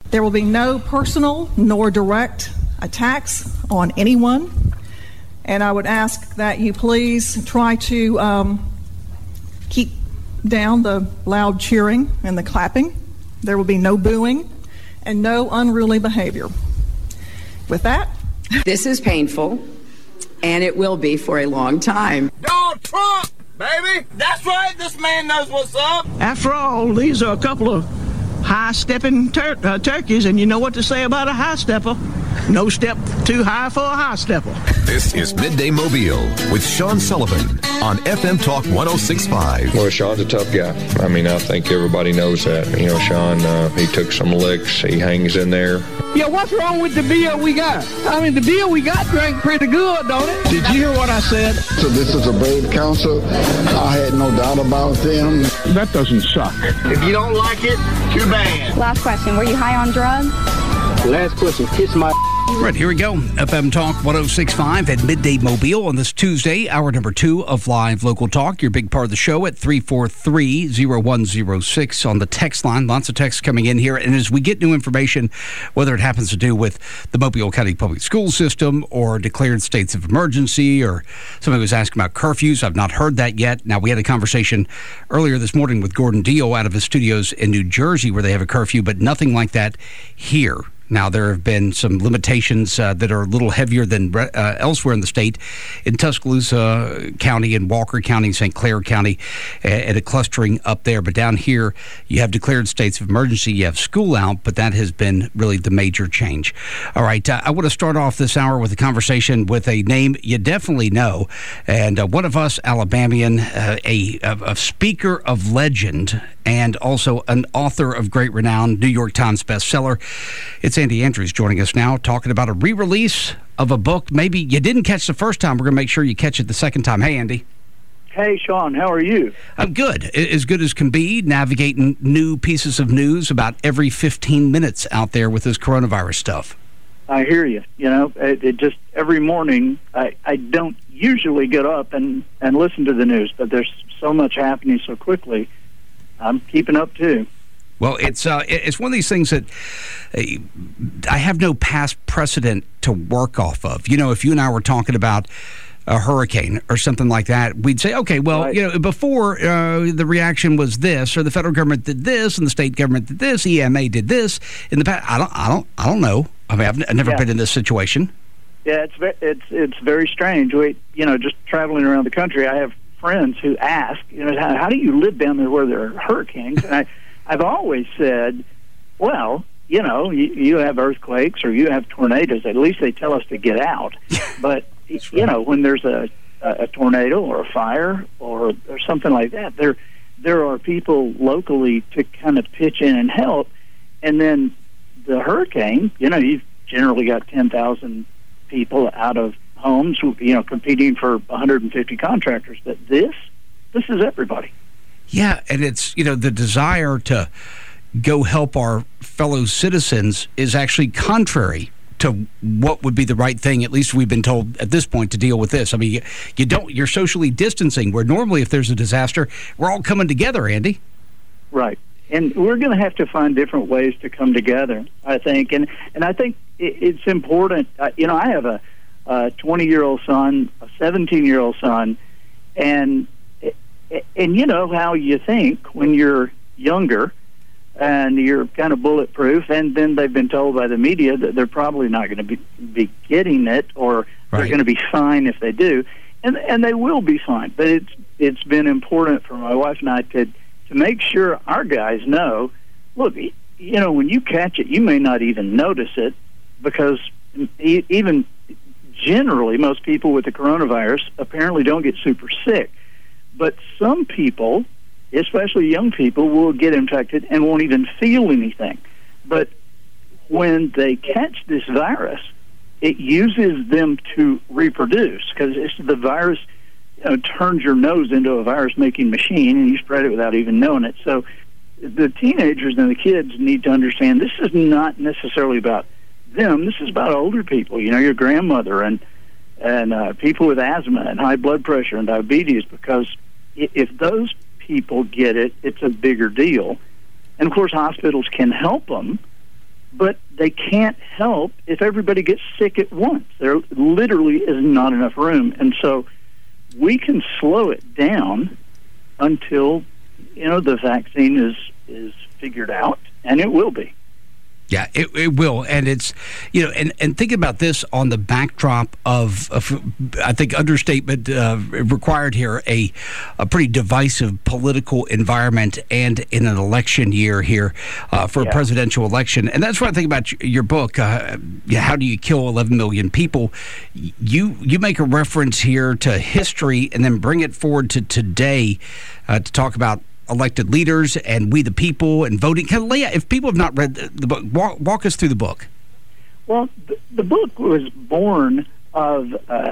There will be no personal nor direct attacks on anyone. And I would ask that you please try to keep down the loud cheering and the clapping. There will be no booing and no unruly behavior. With that, this is painful, and it will be for a long time. Donald Trump, baby! That's right, this man knows what's up. After all, these are a couple of high-stepping turkeys, and you know what to say about a high-stepper. No step too high for a high-stepper. This is Midday Mobile with Sean Sullivan on FM Talk 106.5. Well, Sean's a tough guy. I mean, I think everybody knows that. You know, Sean, he took some licks. He hangs in there. Yeah, what's wrong with the beer we got? I mean, the beer we got drank pretty good, don't it? Did you hear what I said? So this is a brave council. I had no doubt about them. That doesn't suck. If you don't like it, too bad. Last question, were you high on drugs? Last question, kiss my... Right, here we go. FM Talk 106.5 at Midday Mobile on this Tuesday, hour number 2 of Live Local Talk. Your big part of the show at 343-0106 on the text line. Lots of texts coming in here. And as we get new information, whether it happens to do with the Mobile County Public School System or declared states of emergency, or somebody was asking about curfews, I've not heard that yet. Now, we had a conversation earlier this morning with Gordon Deal out of his studios in New Jersey where they have a curfew, but nothing like that here. Now, there have been some limitations that are a little heavier than elsewhere in the state, in Tuscaloosa County and Walker County, St. Clair County, and a clustering up there. But down here, you have declared states of emergency. You have school out, but that has been really the major change. All right, I want to start off this hour with a conversation with a name you definitely know, and one of us, Alabamian, a speaker of legend, and also an author of great renown, New York Times bestseller. It's Andy Andrews joining us now, talking about a re-release of a book maybe you didn't catch the first time. We're going to make sure you catch it the second time. Hey, Andy. Hey, Sean. How are you? I'm good. As good as can be, navigating new pieces of news about every 15 minutes out there with this coronavirus stuff. I hear you. You know, it just every morning, I don't usually get up and listen to the news, but there's so much happening so quickly. I'm keeping up, too. Well, it's one of these things that I have no past precedent to work off of. You know, if you and I were talking about a hurricane or something like that, we'd say, okay, well, right. You know, before the reaction was this, or the federal government did this, and the state government did this, EMA did this. In the past, I don't know. I mean, I've never been in this situation. Yeah, it's very strange. Just traveling around the country, I have friends who ask, how do you live down there where there are hurricanes? And I've always said, well, you have earthquakes or you have tornadoes. At least they tell us to get out. But, when there's a tornado or a fire or something like that, there are people locally to kind of pitch in and help. And then the hurricane, you've generally got 10,000 people out of homes, competing for 150 contractors. But this is everybody. Yeah, and it's, the desire to go help our fellow citizens is actually contrary to what would be the right thing, at least we've been told at this point, to deal with this. I mean, you're socially distancing, where normally if there's a disaster, we're all coming together, Andy. Right. And we're going to have to find different ways to come together, I think. And I think it's important. I have a 20-year-old son, a 17-year-old son, and you know how you think when you're younger and you're kind of bulletproof, and then they've been told by the media that they're probably not going to be getting it, or they're going to be fine if they do, and they will be fine. But it's been important for my wife and I to make sure our guys know, look, when you catch it, you may not even notice it, because even generally most people with the coronavirus apparently don't get super sick. But some people, especially young people, will get infected and won't even feel anything. But when they catch this virus, it uses them to reproduce, because the virus turns your nose into a virus-making machine, and you spread it without even knowing it. So the teenagers and the kids need to understand this is not necessarily about them. This is about older people, your grandmother and people with asthma and high blood pressure and diabetes, because if those people get it, it's a bigger deal. And, of course, hospitals can help them, but they can't help if everybody gets sick at once. There literally is not enough room. And so we can slow it down until, the vaccine is figured out, and it will be. Yeah, it will. And it's, and think about this on the backdrop of I think understatement required here, a pretty divisive political environment and in an election year here for a presidential election. And that's what I think about your book, How Do You Kill 11 Million People? You make a reference here to history and then bring it forward to today to talk about elected leaders and we the people and voting. If people have not read the book, walk us through the book. Well, the book was born of,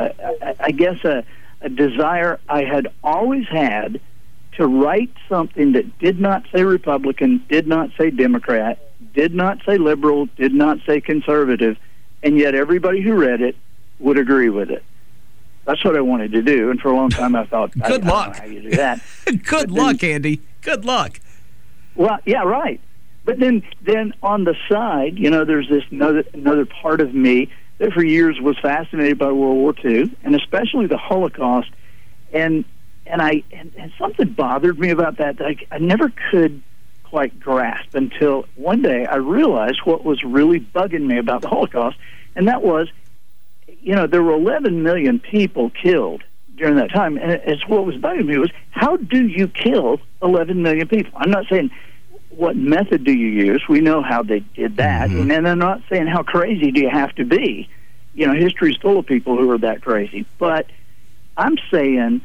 I guess, a desire I had always had to write something that did not say Republican, did not say Democrat, did not say liberal, did not say conservative, and yet everybody who read it would agree with it. That's what I wanted to do, and for a long time I thought, Good luck. I don't know how you do that. Good luck, Andy. Good luck. Well, yeah, right. But then on the side, there's this another part of me that for years was fascinated by World War II, and especially the Holocaust, and something bothered me about that I never could quite grasp until one day I realized what was really bugging me about the Holocaust, and that was, there were 11 million people killed during that time, and it's what was bugging me was, how do you kill 11 million people? I'm not saying what method do you use. We know how they did that, and then I'm not saying how crazy do you have to be. History's full of people who are that crazy, but I'm saying,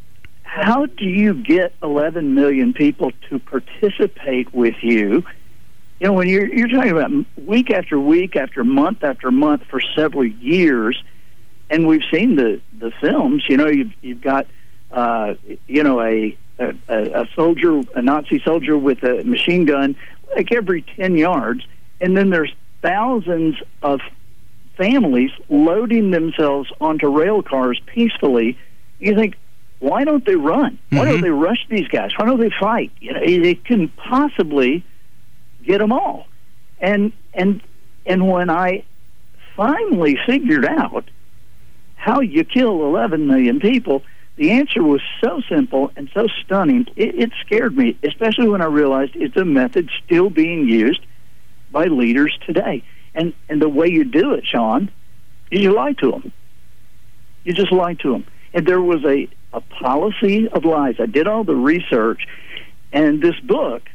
how do you get 11 million people to participate with you? When you're talking about week after week after month for several years, and we've seen the films. You've got a soldier, a Nazi soldier with a machine gun, like every 10 yards, and then there's thousands of families loading themselves onto rail cars peacefully. You think, why don't they run? Why don't they rush these guys? Why don't they fight? They couldn't possibly get them all. And when I finally figured out how you kill 11 million people, the answer was so simple and so stunning, it scared me, especially when I realized it's a method still being used by leaders today. And the way you do it, Sean, is you lie to them. You just lie to them. And there was a policy of lies. I did all the research, and this book,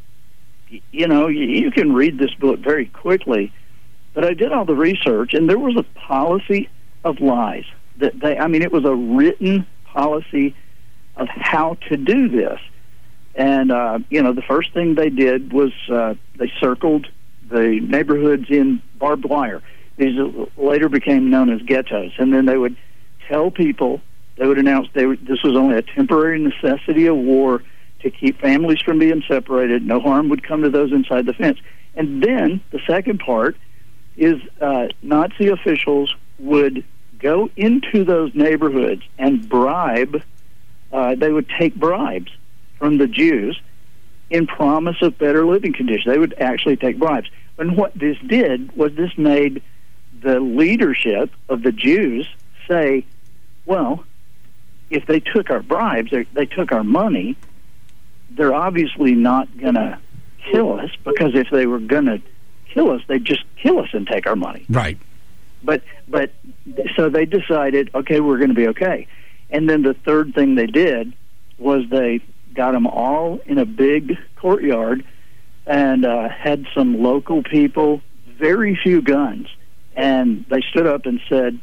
you can read this book very quickly, but I did all the research, and there was a policy of lies. It was a written policy of how to do this. And, the first thing they did was they circled the neighborhoods in barbed wire. These later became known as ghettos. And then they would tell people, they would announce this was only a temporary necessity of war to keep families from being separated. No harm would come to those inside the fence. And then the second part is Nazi officials would go into those neighborhoods and bribe. They would take bribes from the Jews in promise of better living conditions. They would actually take bribes. And what this did was this made the leadership of the Jews say, well, if they took our bribes, they took our money, they're obviously not going to kill us, because if they were going to kill us, they'd just kill us and take our money. Right. But so they decided, okay, we're going to be okay. And then the third thing they did was they got them all in a big courtyard and had some local people, very few guns, and they stood up and said,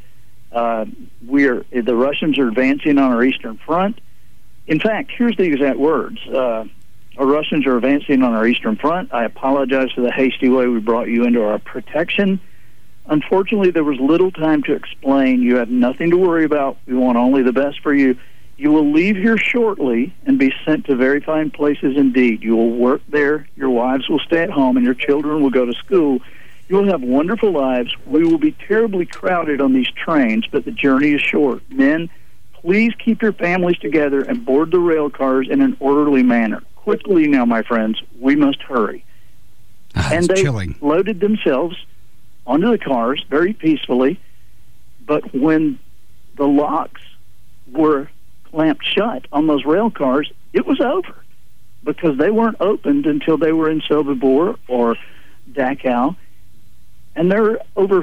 the Russians are advancing on our eastern front. In fact, here's the exact words. Our Russians are advancing on our eastern front. I apologize for the hasty way we brought you into our protection. Unfortunately, there was little time to explain. You have nothing to worry about. We want only the best for you. You will leave here shortly and be sent to very fine places indeed. You will work there. Your wives will stay at home, and your children will go to school. You will have wonderful lives. We will be terribly crowded on these trains, but the journey is short. Men, please keep your families together and board the rail cars in an orderly manner. Quickly now, my friends. We must hurry. and they chilling. loaded themselves onto the cars very peacefully. But when the locks were clamped shut on those rail cars, it was over, because they weren't opened until they were in Sobibor or Dachau. And there are over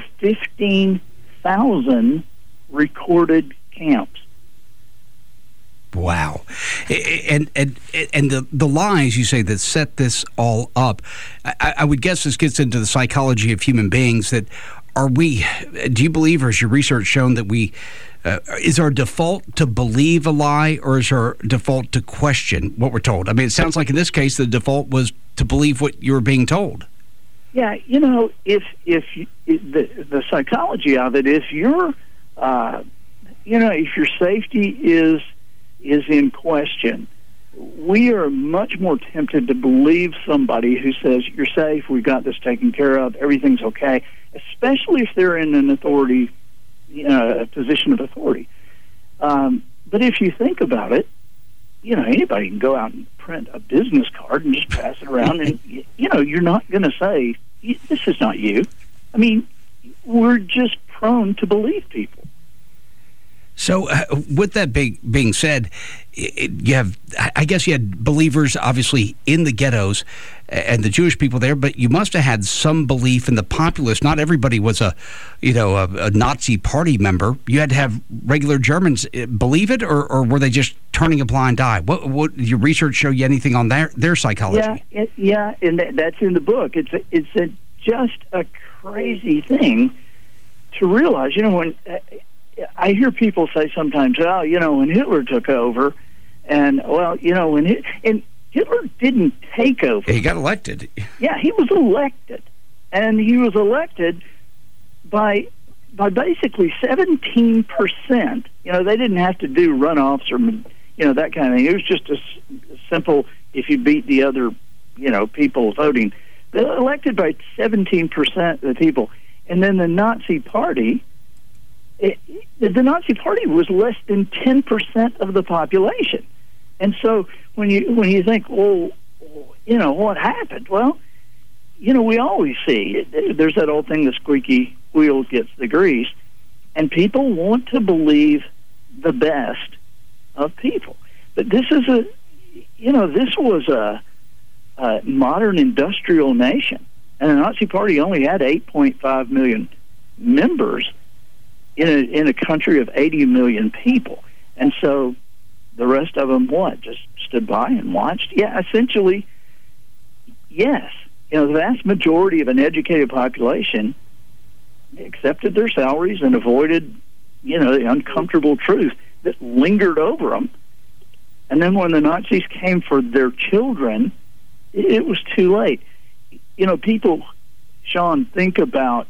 15,000 recorded camps. Wow. And the lies you say that set this all up, I would guess this gets into the psychology of human beings. That do you believe, or has your research shown that is our default to believe a lie, or is our default to question what we're told? I mean, it sounds like in this case the default was to believe what you were being told. Yeah, if the psychology of it, if your if your safety is in question, we are much more tempted to believe somebody who says, you're safe, we've got this taken care of, everything's okay, especially if they're in an authority, a position of authority. But if you think about it, anybody can go out and print a business card and just pass it around, and you're not going to say, this is not you. I mean, we're just prone to believe people. So with that being said, I guess you had believers obviously in the ghettos and the Jewish people there, but you must have had some belief in the populace. Not everybody was a Nazi party member. You had to have regular Germans believe it, or were they just turning a blind eye? What your research show you anything on their psychology? Yeah, and that's in the book. It's just a crazy thing to realize. When I hear people say sometimes, when Hitler took over, and and Hitler didn't take over. He got elected. Yeah, he was elected, and he was elected by basically 17%. They didn't have to do runoffs or that kind of thing. It was just a simple, if you beat the other people voting. They were elected by 17% of the people, and then the Nazi Party. The Nazi Party was less than 10% of the population, and so when you think, what happened? Well, we always see there's that old thing: the squeaky wheel gets the grease, and people want to believe the best of people. But this is this was a modern industrial nation, and the Nazi Party only had 8.5 million members in a country of 80 million people. And so the rest of them, just stood by and watched? Yeah, essentially, yes. The vast majority of an educated population accepted their salaries and avoided, the uncomfortable truth that lingered over them. And then when the Nazis came for their children, it was too late. People, Sean, think about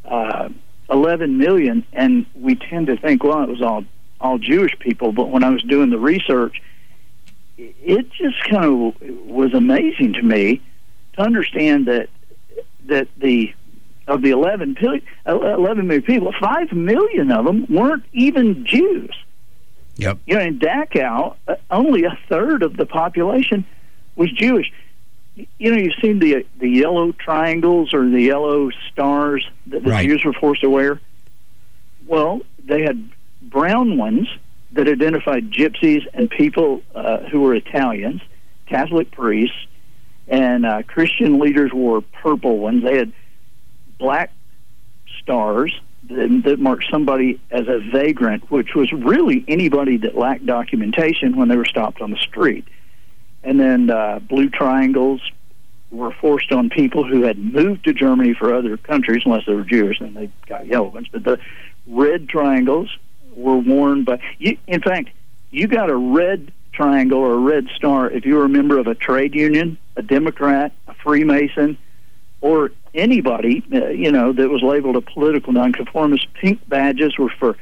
11 million, and we tend to think, well, it was all Jewish people. But when I was doing the research, it just kind of was amazing to me to understand that of the 11 million people, 5 million of them weren't even Jews. Yep. In Dachau, only a third of the population was Jewish. You've seen the yellow triangles or the yellow stars that the Jews were forced to wear. Well, they had brown ones that identified gypsies and people who were Italians, Catholic priests, and Christian leaders wore purple ones. They had black stars that marked somebody as a vagrant, which was really anybody that lacked documentation when they were stopped on the street. And then blue triangles were forced on people who had moved to Germany for other countries, unless they were Jewish, and they got yellow ones. But the red triangles were worn by... in fact, you got a red triangle or a red star if you were a member of a trade union, a Democrat, a Freemason, or anybody, that was labeled a political nonconformist. Pink badges were for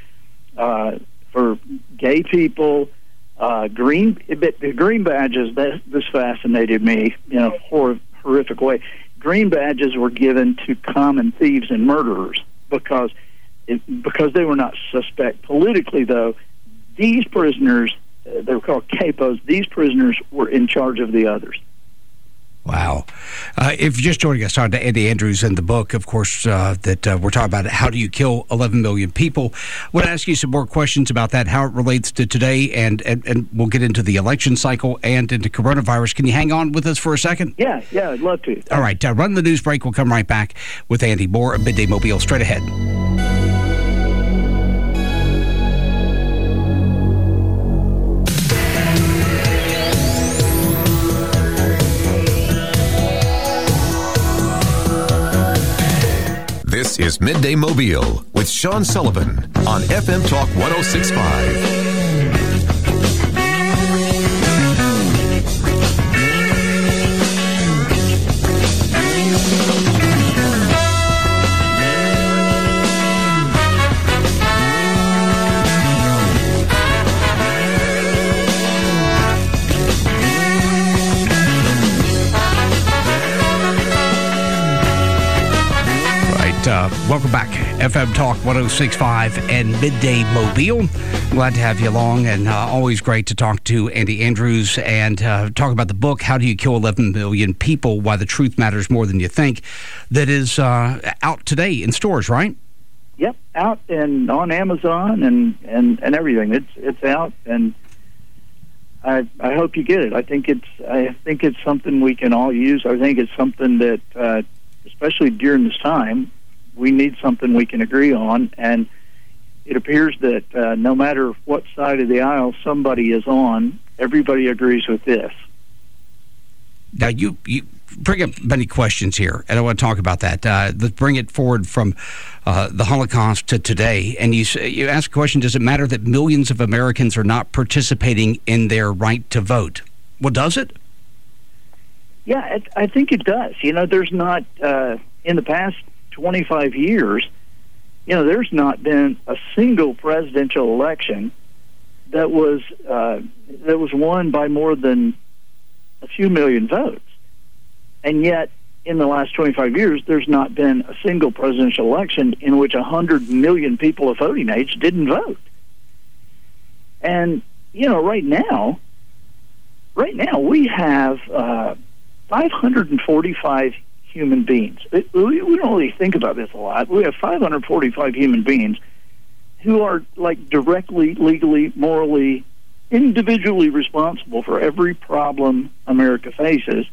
gay people. The green badges, this fascinated me in a horrific way. Green badges were given to common thieves and murderers because they were not suspect politically, though. These prisoners, they were called capos, these prisoners were in charge of the others. Wow. If you're just joining us, talking to Andy Andrews in the book, of course, that we're talking about how do you kill 11 million people. I want to ask you some more questions about that, how it relates to today, and we'll get into the election cycle and into coronavirus. Can you hang on with us for a second? Yeah, I'd love to. All right, run the news break. We'll come right back with Andy. More of Midday Mobile straight ahead. This is Midday Mobile with Sean Sullivan on FM Talk 106.5. Welcome back, FM Talk 106.5 and Midday Mobile. Glad to have you along, and always great to talk to Andy Andrews and talk about the book, How Do You Kill 11 Million People? Why the Truth Matters More Than You Think, that is out today in stores, right? Yep, out and on Amazon and everything. It's out, and I hope you get it. I think it's something we can all use. I think it's something that, especially during this time, we need something we can agree on, and it appears that no matter what side of the aisle somebody is on, everybody agrees with this. Now, you bring up many questions here, and I want to talk about that. Let's bring it forward from the Holocaust to today, and you ask a question, does it matter that millions of Americans are not participating in their right to vote? Well, does it? Yeah, I think it does. There's not, in the past 25 years, there's not been a single presidential election that was won by more than a few million votes. And yet, in the last 25 years, there's not been a single presidential election in which 100 million people of voting age didn't vote. And, right now we have 545 human beings. We don't really think about this a lot. We have 545 human beings who are directly, legally, morally, individually responsible for every problem America faces.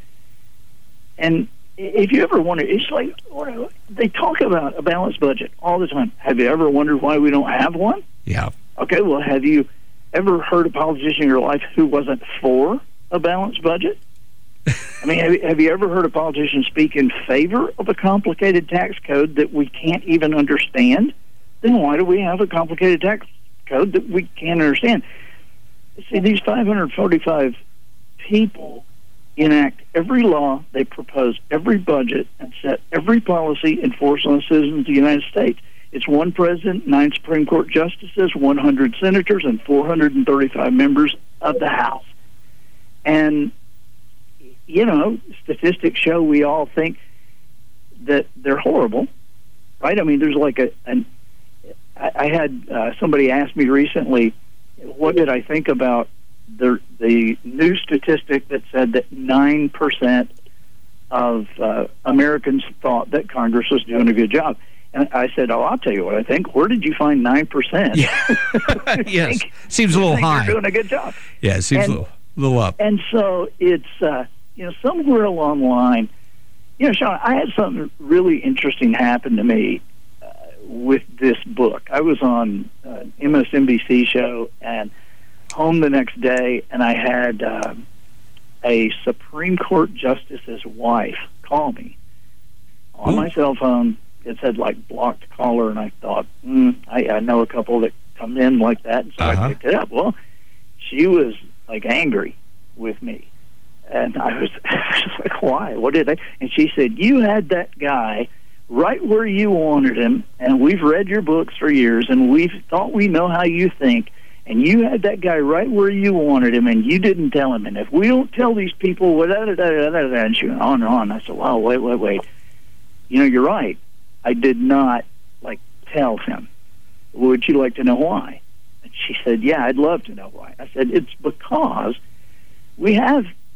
And if you ever wonder, it's like they talk about a balanced budget all the time. Have you ever wondered why we don't have one? Yeah. Okay, well, have you ever heard a politician in your life who wasn't for a balanced budget? I mean, have you ever heard a politician speak in favor of a complicated tax code that we can't even understand? Then why do we have a complicated tax code that we can't understand? See, these 545 people enact every law, they propose every budget, and set every policy enforced on the citizens of the United States. It's one president, 9 Supreme Court justices, 100 senators, and 435 members of the House. And statistics show we all think that they're horrible, right? I mean, there's I had somebody ask me recently, what did I think about the new statistic that said that 9% of Americans thought that Congress was doing a good job. And I said, I'll tell you what I think. Where did you find 9%? Yeah. Yes. Seems a little high. You're doing a good job. Yeah, it seems a little up. And so it's, somewhere along the line, Sean, I had something really interesting happen to me with this book. I was on an MSNBC show and home the next day, and I had a Supreme Court justice's wife call me on my cell phone. It said, blocked caller, and I thought, I know a couple that come in like that, and so I picked it up. Well, she was, angry with me. And I was just like, why? What did I? And she said, you had that guy right where you wanted him, and we've read your books for years, and we've thought we know how you think, and you had that guy right where you wanted him, and you didn't tell him. And if we don't tell these people, and she went on and on. I said, wow, wait. You're right. I did not, tell him. Would you like to know why? And she said, yeah, I'd love to know why. I said, it's because we have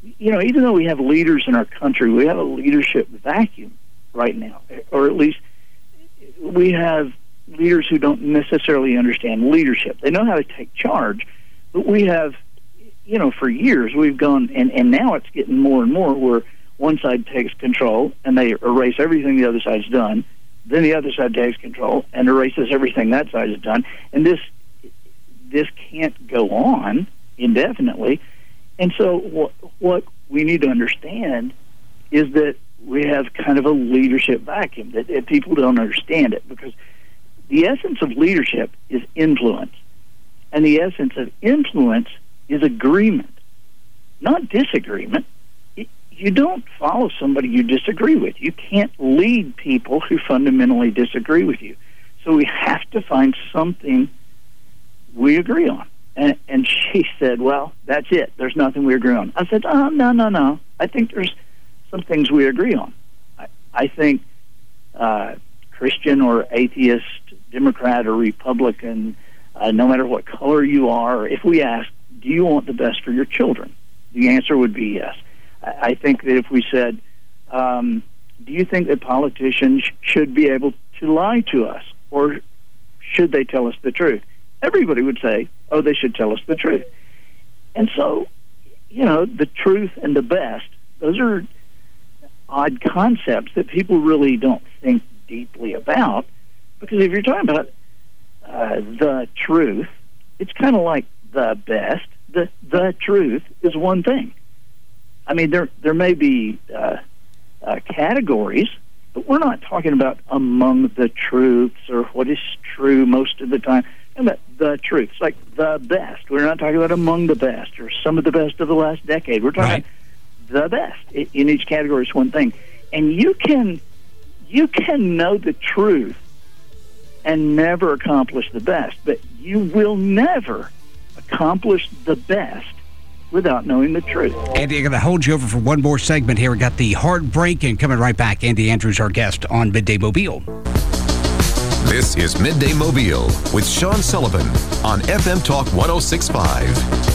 even though we have leaders in our country, we have a leadership vacuum right now, or at least we have leaders who don't necessarily understand leadership. They know how to take charge, but we have, for years we've gone, and now it's getting more and more where one side takes control and they erase everything the other side's done. Then the other side takes control and erases everything that side has done. And this can't go on indefinitely. And so what we need to understand is that we have kind of a leadership vacuum, that people don't understand it, because the essence of leadership is influence. And the essence of influence is agreement, not disagreement. You don't follow somebody you disagree with. You can't lead people who fundamentally disagree with you. So we have to find something we agree on. And she said, well, that's it. There's nothing we agree on. I said, no. I think there's some things we agree on. I think Christian or atheist, Democrat or Republican, no matter what color you are, if we ask, do you want the best for your children? The answer would be yes. I think that if we said, do you think that politicians should be able to lie to us, or should they tell us the truth? Everybody would say, oh, they should tell us the truth. And so, the truth and the best, those are odd concepts that people really don't think deeply about, because if you're talking about the truth, it's kind of like the best. The truth is one thing. I mean, there may be categories, but we're not talking about among the truths or what is true most of the time. We're talking about the truth. It's like the best. We're not talking about among the best or some of the best of the last decade. We're talking about the best. In each category is one thing. And you can know the truth and never accomplish the best, but you will never accomplish the best without knowing the truth. Andy, I'm going to hold you over for one more segment here. We got the hard break, and coming right back, Andy Andrews, our guest on Midday Mobile. This is Midday Mobile with Sean Sullivan on FM Talk 106.5.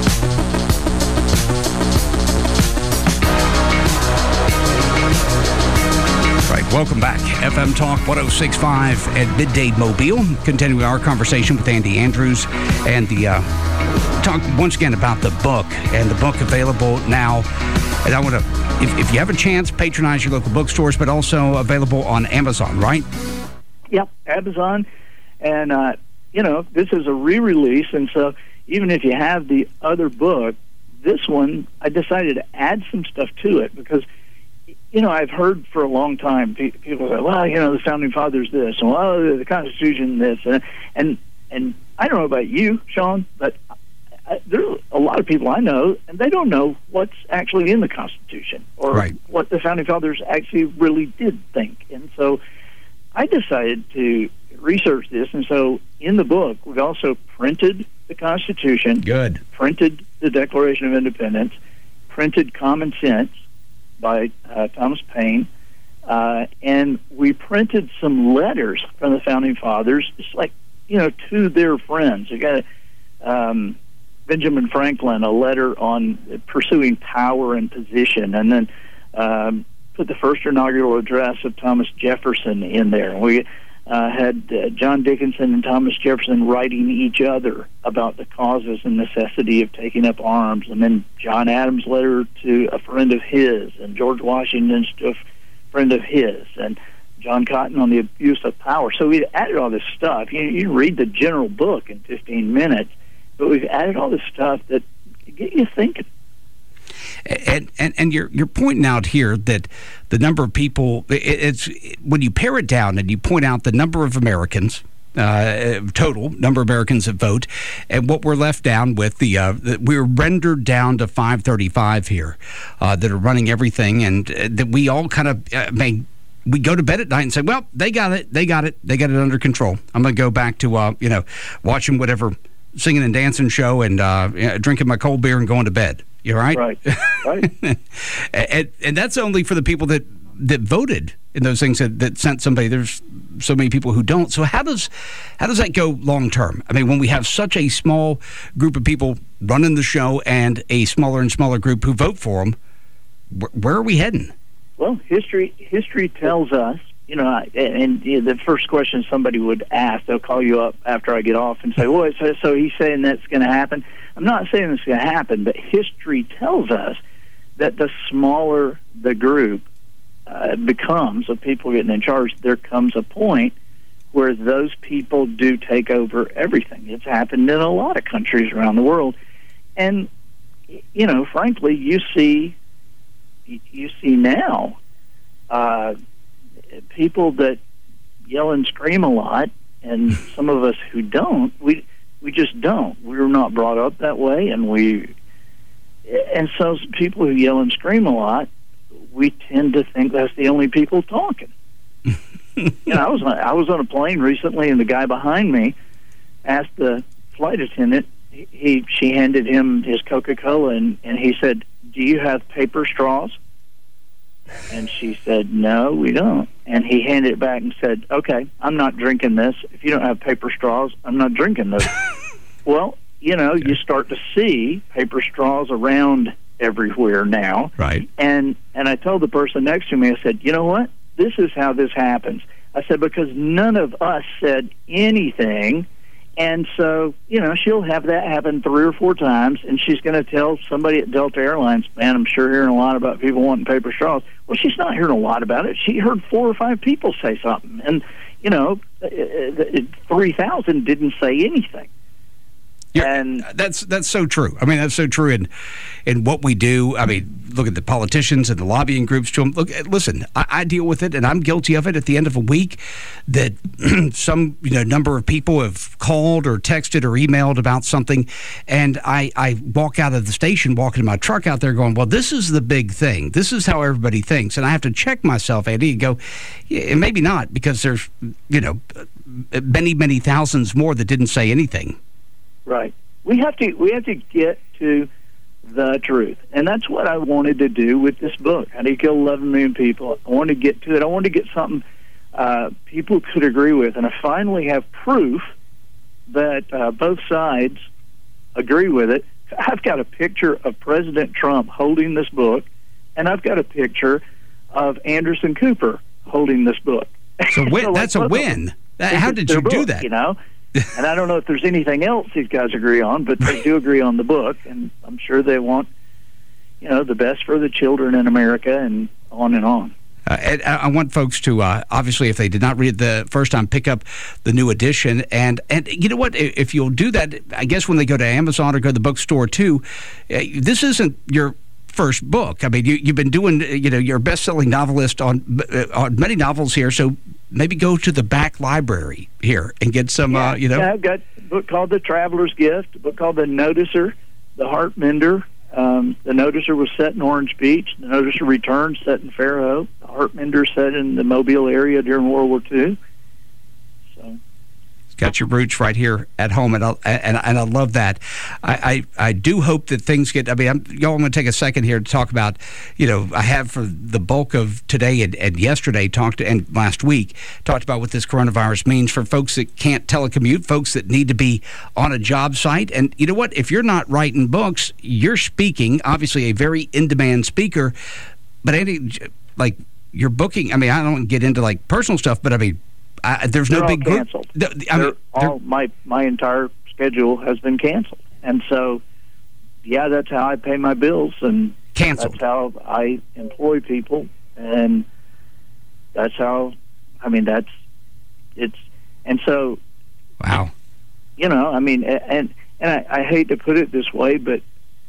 Welcome back. FM Talk 106.5 at Midday Mobile. Continuing our conversation with Andy Andrews and the talk once again about the book, and the book available now. And I want to, if you have a chance, patronize your local bookstores, but also available on Amazon, right? Yep, Amazon. And, this is a re-release, and so even if you have the other book, this one, I decided to add some stuff to it because I've heard for a long time people say, well, the Founding Fathers this, and well, the Constitution this, and I don't know about you, Sean, but there's a lot of people I know, and they don't know what's actually in the Constitution or what the Founding Fathers actually really did think. And so I decided to research this, and so in the book, we've also printed the Constitution, printed the Declaration of Independence, printed Common Sense by Thomas Paine, and we printed some letters from the Founding Fathers, just like, to their friends. You got Benjamin Franklin, a letter on pursuing power and position, and then put the first inaugural address of Thomas Jefferson in there. We had John Dickinson and Thomas Jefferson writing each other about the causes and necessity of taking up arms, and then John Adams' letter to a friend of his, and George Washington's to a friend of his, and John Cotton on the abuse of power. So we added all this stuff. You read the general book in 15 minutes, but we've added all this stuff that get you thinking. And you're pointing out here that the number of people, it's when you pare it down and you point out the number of Americans, total number of Americans that vote, and what we're left down with, we're rendered down to 535 here that are running everything, and that we all kind of we go to bed at night and say, well, they got it under control. I'm going to go back to watching whatever singing and dancing show and drinking my cold beer and going to bed. You're right. Right. and that's only for the people that that voted in those things that sent somebody. There's so many people who don't. So how does that go long term? I mean, when we have such a small group of people running the show and a smaller and smaller group who vote for them, where are we heading? Well, history tells us, the first question somebody would ask, they'll call you up after I get off and say, well, so he's saying that's going to happen. I'm not saying it's going to happen, but history tells us that the smaller the group becomes of people getting in charge, there comes a point where those people do take over everything. It's happened in a lot of countries around the world. And, frankly, you see now people that yell and scream a lot, and some of us who don't, we just don't. We were not brought up that way, and so people who yell and scream a lot, we tend to think that's the only people talking. I was on a plane recently, and the guy behind me asked the flight attendant. She handed him his Coca-Cola, and he said, "Do you have paper straws?" And she said, "No, we don't." And he handed it back and said, "Okay, I'm not drinking this. If you don't have paper straws, I'm not drinking this." Well, you start to see paper straws around everywhere now. Right. And I told the person next to me, I said, "You know what? This is how this happens." I said, because none of us said anything. And so, she'll have that happen 3 or 4 times, and she's going to tell somebody at Delta Airlines, "Man, I'm sure hearing a lot about people wanting paper straws." Well, she's not hearing a lot about it. She heard 4 or 5 people say something, and 3,000 didn't say anything. And that's so true. I mean, that's so true in what we do. I mean, look at the politicians and the lobbying groups to them. Look, listen, I deal with it, and I'm guilty of it at the end of a week that some number of people have called or texted or emailed about something, and I walk out of the station, walking my truck out there going, well, this is the big thing. This is how everybody thinks. And I have to check myself, Andy, and go, yeah, maybe not, because there's, many, many thousands more that didn't say anything. Right. We have to get to the truth, and that's what I wanted to do with this book. How do you kill 11 million people? I wanted to get to it. I wanted to get something people could agree with, and I finally have proof that both sides agree with it. I've got a picture of President Trump holding this book, and I've got a picture of Anderson Cooper holding this book. So that's a win. How did you do that? And I don't know if there's anything else these guys agree on, but they do agree on the book, and I'm sure they want, the best for the children in America, and on and on. And I want folks to, obviously, if they did not read it the first time, pick up the new edition. And you know what? If you'll do that, I guess when they go to Amazon or go to the bookstore, too, this isn't your first book. I mean, you've been doing, you're a best-selling novelist on many novels here, so maybe go to the back library here and get some, Yeah, I've got a book called The Traveler's Gift, a book called The Noticer, The Heart Mender. The Noticer was set in Orange Beach. The Noticer Returns set in Fairhope. The Heart Mender set in the Mobile area during World War II. So, got your roots right here at home, and I love that. I do hope that things get. I mean, I'm going to take a second here to talk about. I have for the bulk of today and yesterday and last week talked about what this coronavirus means for folks that can't telecommute, folks that need to be on a job site. And you know what? If you're not writing books, you're speaking. Obviously, a very in-demand speaker. But Andy, like you're booking. I mean, I don't get into like personal stuff, but I mean. There's no big group. My entire schedule has been canceled, and so that's how I pay my bills, and canceled. That's how I employ people, and that's how. I mean, and so. Wow. I mean, and I hate to put it this way, but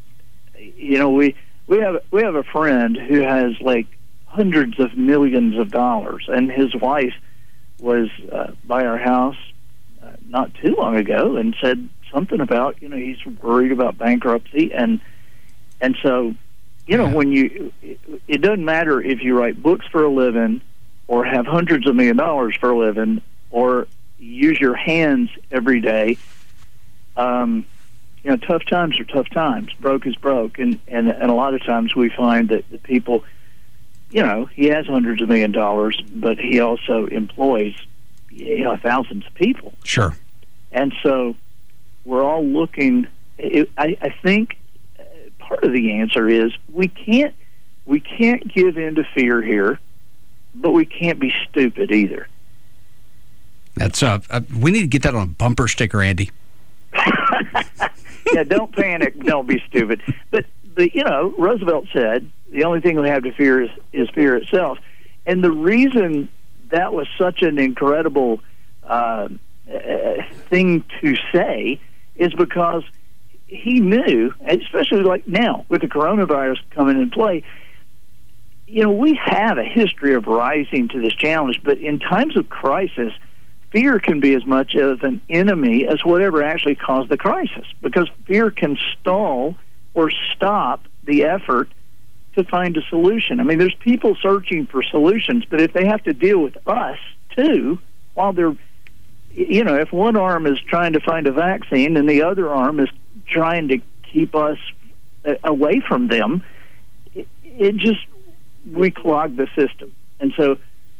we have a friend who has like hundreds of millions of dollars, and his wife was by our house not too long ago and said something about he's worried about bankruptcy, and so when it doesn't matter if you write books for a living or have hundreds of $millions for a living or use your hands every day. Tough times are tough times. Broke is broke, and a lot of times we find that the people he has hundreds of $millions, but he also employs, thousands of people. Sure. And so we're all looking. I think part of the answer is we can't give in to fear here, but we can't be stupid either. That's we need to get that on a bumper sticker, Andy. Yeah, don't panic, don't be stupid. But Roosevelt said the only thing we have to fear is fear itself. And the reason that was such an incredible thing to say is because he knew, especially like now with the coronavirus coming in play, we have a history of rising to this challenge, but in times of crisis, fear can be as much of an enemy as whatever actually caused the crisis, because fear can stall or stop the effort to find a solution. I mean, there's people searching for solutions, but if they have to deal with us, too, while they're, if one arm is trying to find a vaccine and the other arm is trying to keep us away from them, we clog the system. And so,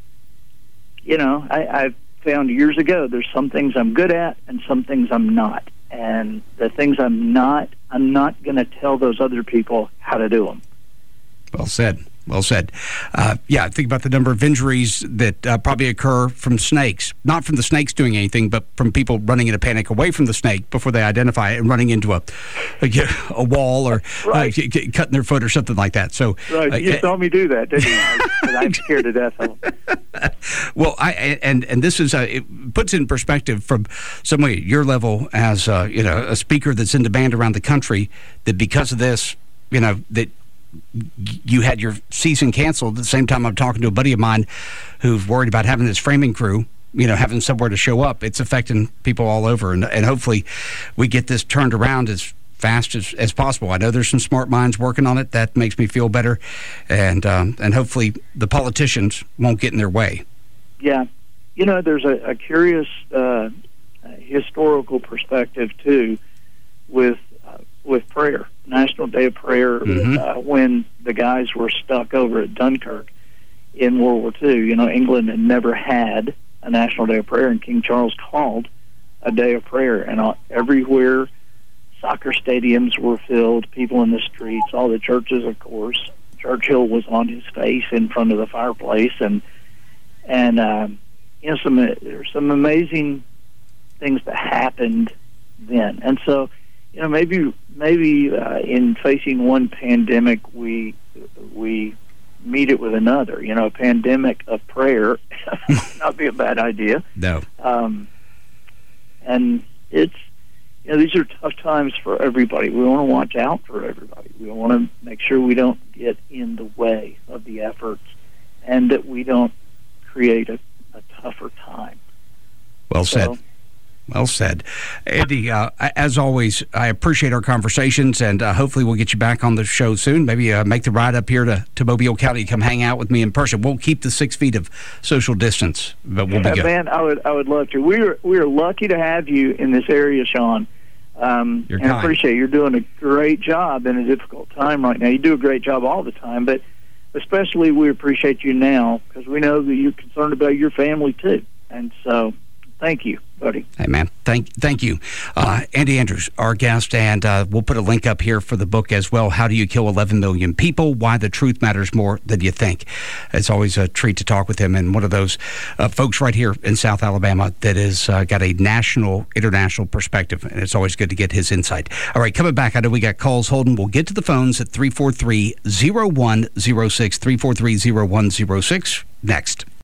I've found years ago there's some things I'm good at and some things I'm not. And the things I'm not going to tell those other people how to do them. Well said. Well said. Think about the number of injuries that probably occur from snakes. Not from the snakes doing anything, but from people running in a panic away from the snake before they identify it and running into a wall or right. Cutting their foot or something like that. So, right. You saw me do that, didn't you? I'm scared to death of them. Well, and this is it puts in perspective from somebody at your level as a speaker that's in demand around the country, that because of this, that you had your season canceled. At the same time, I'm talking to a buddy of mine who's worried about having this framing crew, having somewhere to show up. It's affecting people all over, and hopefully we get this turned around as fast as possible. I know there's some smart minds working on it. That makes me feel better, and hopefully the politicians won't get in their way. Yeah. There's a curious historical perspective, too, with prayer. National Day of Prayer, when the guys were stuck over at Dunkirk in World War II. England had never had a National Day of Prayer, and King Charles called a day of prayer. And everywhere, soccer stadiums were filled, people in the streets, all the churches, of course. Churchill was on his face in front of the fireplace, and there's some amazing things that happened then. And so, maybe in facing one pandemic, we meet it with another. A pandemic of prayer might not be a bad idea. No. And it's these are tough times for everybody. We want to watch out for everybody. We want to make sure we don't get in the way of the efforts, and that we don't create a tougher time. Well said. Well said. Andy, as always, I appreciate our conversations, and hopefully we'll get you back on the show soon. Maybe make the ride up here to Mobile County, come hang out with me in person. We'll keep the 6 feet of social distance, but we'll be good. Man, I would love to. We are lucky to have you in this area, Sean. You're kind. I appreciate it. You're doing a great job in a difficult time right now. You do a great job all the time, but especially we appreciate you now because we know that you're concerned about your family too. And so, thank you, buddy. Hey, man. Thank you. Andy Andrews, our guest, and we'll put a link up here for the book as well, How Do You Kill 11 Million People? Why the Truth Matters More Than You Think. It's always a treat to talk with him, and one of those folks right here in South Alabama that has got a international perspective, and it's always good to get his insight. All right, coming back, I know we got calls holding. We'll get to the phones at 343-0106, 343-0106 next.